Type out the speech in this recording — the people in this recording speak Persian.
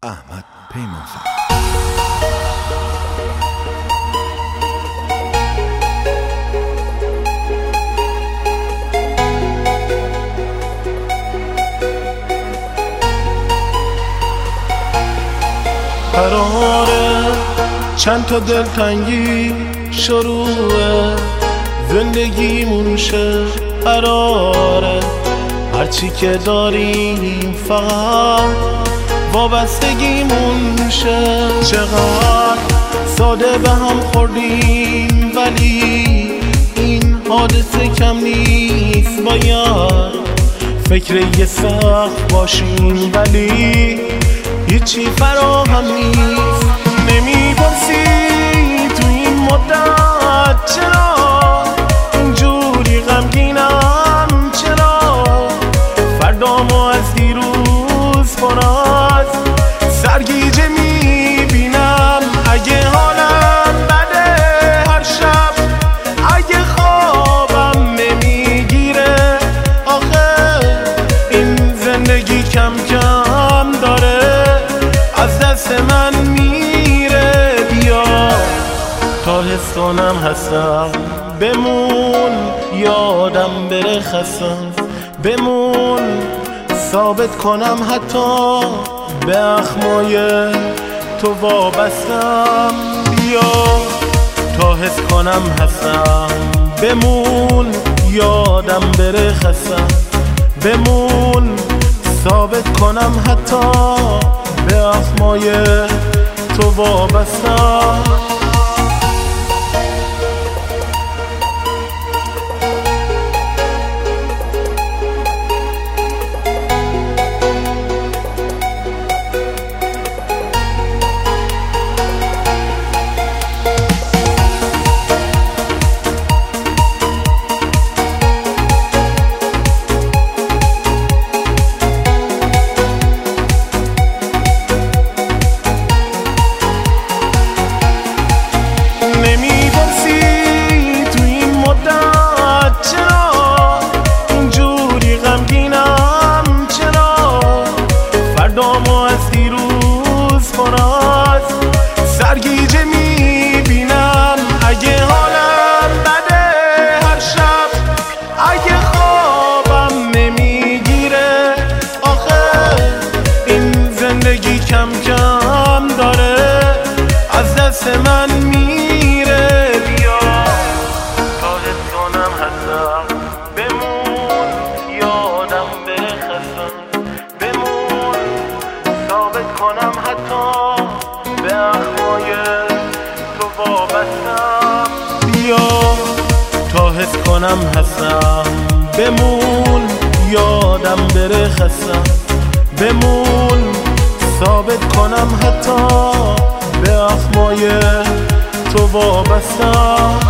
احمد پیمانفر. قراره چند تا دلتنگی شروعه زندگیمون شه، قراره هرچی که داریم فقط وابستگیمون شه. چقدر ساده به هم خوردیم ولی این حادثه کم نیست. باید فکر یه سخت باشیم ولی هیچی فراهم نیست. نمیپرسی تو این مدت چرا اینجوری غمگینم، چرا فردامو از دیروز پراز سرگیجه میبینم. اگه حالم بده هر شب، اگه خوابم نمیگیره، آخه این زندگی کم کم داره از دست من میره. بیا تا حس کنم هستم، بمون یادم بره خستم، بمون ثابت کنم حتی به اخمای تو وابستم. بیا تا حس کنم هستم، بمون یادم بره خستم، بمون ثابت کنم حتی به اخمای تو وابستم. از دیروز فراز سرگیجه میبینم. اگه حالم بده هر شب، اگه خوابم نمیگیره، آخه این زندگی کم کم داره از دست من میره. بیا تا حس کنم هستم، بمون یادم بره خستم، بمون ثابت کنم حتی به اخمای تو وابستم. بیا تا حس کنم هستم، بمون یادم بره خستم، بمون ثابت کنم حتی به اخمای تو وابستم.